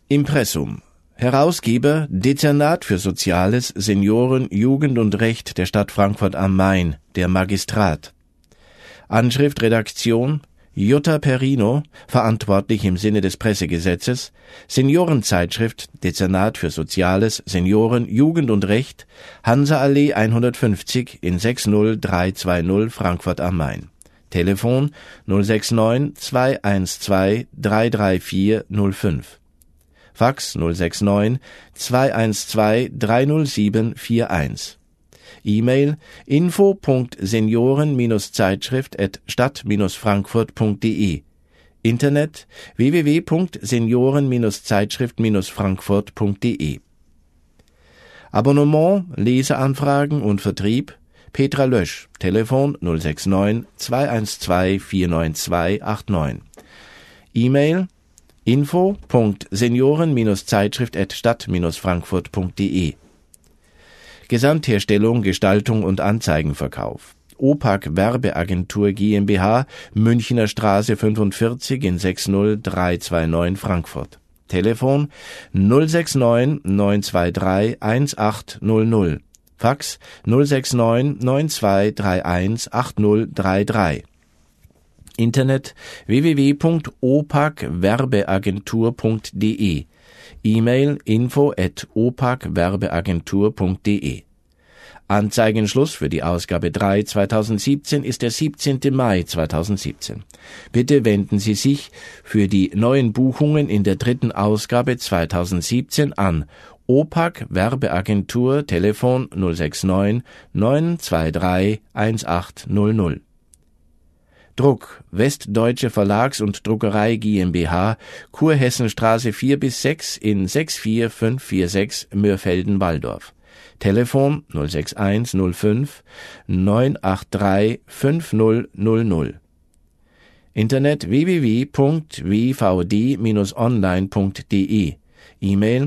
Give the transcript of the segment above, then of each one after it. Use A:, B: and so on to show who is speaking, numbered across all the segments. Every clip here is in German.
A: Impressum. Herausgeber Dezernat für Soziales, Senioren, Jugend und Recht der Stadt Frankfurt am Main, der Magistrat. Anschrift Redaktion Jutta Perino, verantwortlich im Sinne des Pressegesetzes, Seniorenzeitschrift Dezernat für Soziales, Senioren, Jugend und Recht, Hansa-Allee 150 in 60320 Frankfurt am Main. Telefon 069 212 334 05. Fax 069 212 307 41. E-Mail info.senioren-zeitschrift@stadt-frankfurt.de. Internet www.senioren-zeitschrift-frankfurt.de. Abonnement, Leseanfragen und Vertrieb Petra Lösch, Telefon 069 212 492 89. E-Mail info.senioren-zeitschrift@stadt-frankfurt.de. Gesamtherstellung, Gestaltung und Anzeigenverkauf OPAC Werbeagentur GmbH, Münchner Straße 45 in 60329 Frankfurt. Telefon 069 923 1800. Fax 069 9231 8033. Internet www.opacwerbeagentur.de. E-Mail info@opacwerbeagentur.de. Anzeigenschluss für die Ausgabe 3 2017 ist der 17. Mai 2017. Bitte wenden Sie sich für die neuen Buchungen in der dritten Ausgabe 2017 an OPAC Werbeagentur, Telefon 069 923 1800. Druck Westdeutsche Verlags- und Druckerei GmbH, Kurhessenstraße 4-6 in 64546 Mörfelden-Walldorf. Telefon 061 05 983 5000. Internet www.wvd-online.de. E-Mail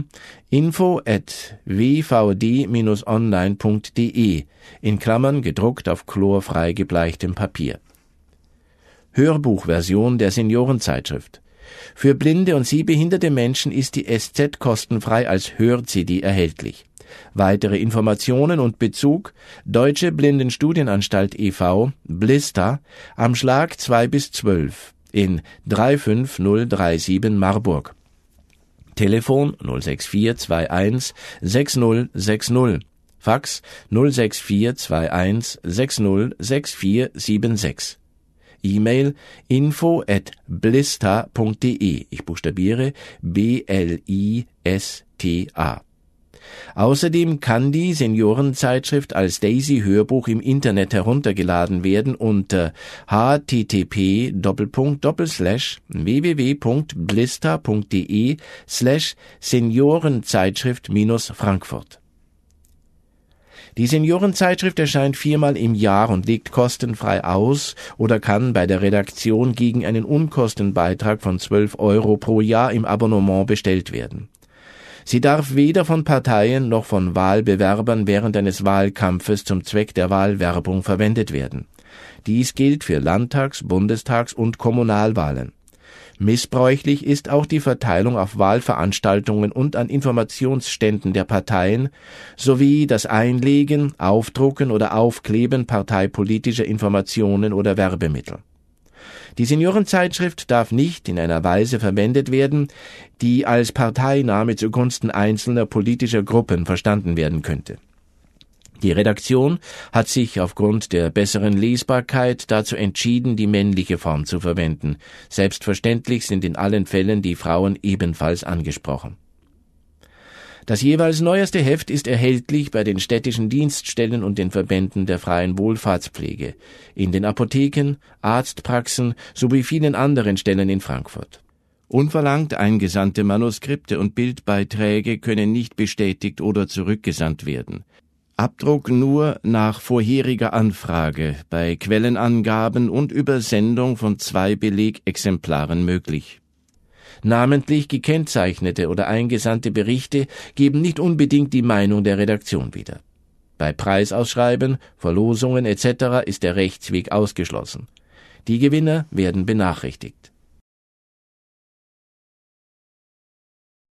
A: info@wvd-online.de, in Klammern gedruckt auf chlorfrei gebleichtem Papier. Hörbuchversion der Seniorenzeitschrift. Für blinde und sehbehinderte Menschen ist die SZ kostenfrei als Hör-CD erhältlich. Weitere Informationen und Bezug Deutsche Blindenstudienanstalt e.V. Blister am Schlag 2-12 in 35037 Marburg. Telefon 06421 6060. Fax 06421 606476. E-Mail info@blista.de. Ich buchstabiere BLISTA. Außerdem kann die Seniorenzeitschrift als Daisy-Hörbuch im Internet heruntergeladen werden unter http://www.blista.de/Seniorenzeitschrift-Frankfurt. Die Seniorenzeitschrift erscheint 4-mal im Jahr und liegt kostenfrei aus oder kann bei der Redaktion gegen einen Unkostenbeitrag von 12 € pro Jahr im Abonnement bestellt werden. Sie darf weder von Parteien noch von Wahlbewerbern während eines Wahlkampfes zum Zweck der Wahlwerbung verwendet werden. Dies gilt für Landtags-, Bundestags- und Kommunalwahlen. Missbräuchlich ist auch die Verteilung auf Wahlveranstaltungen und an Informationsständen der Parteien sowie das Einlegen, Aufdrucken oder Aufkleben parteipolitischer Informationen oder Werbemittel. Die Seniorenzeitschrift darf nicht in einer Weise verwendet werden, die als Parteinahme zugunsten einzelner politischer Gruppen verstanden werden könnte. Die Redaktion hat sich aufgrund der besseren Lesbarkeit dazu entschieden, die männliche Form zu verwenden. Selbstverständlich sind in allen Fällen die Frauen ebenfalls angesprochen. Das jeweils neueste Heft ist erhältlich bei den städtischen Dienststellen und den Verbänden der freien Wohlfahrtspflege, in den Apotheken, Arztpraxen sowie vielen anderen Stellen in Frankfurt. Unverlangt eingesandte Manuskripte und Bildbeiträge können nicht bestätigt oder zurückgesandt werden. Abdruck nur nach vorheriger Anfrage, bei Quellenangaben und Übersendung von 2 Belegexemplaren möglich. Namentlich gekennzeichnete oder eingesandte Berichte geben nicht unbedingt die Meinung der Redaktion wieder. Bei Preisausschreiben, Verlosungen etc. ist der Rechtsweg ausgeschlossen. Die Gewinner werden benachrichtigt.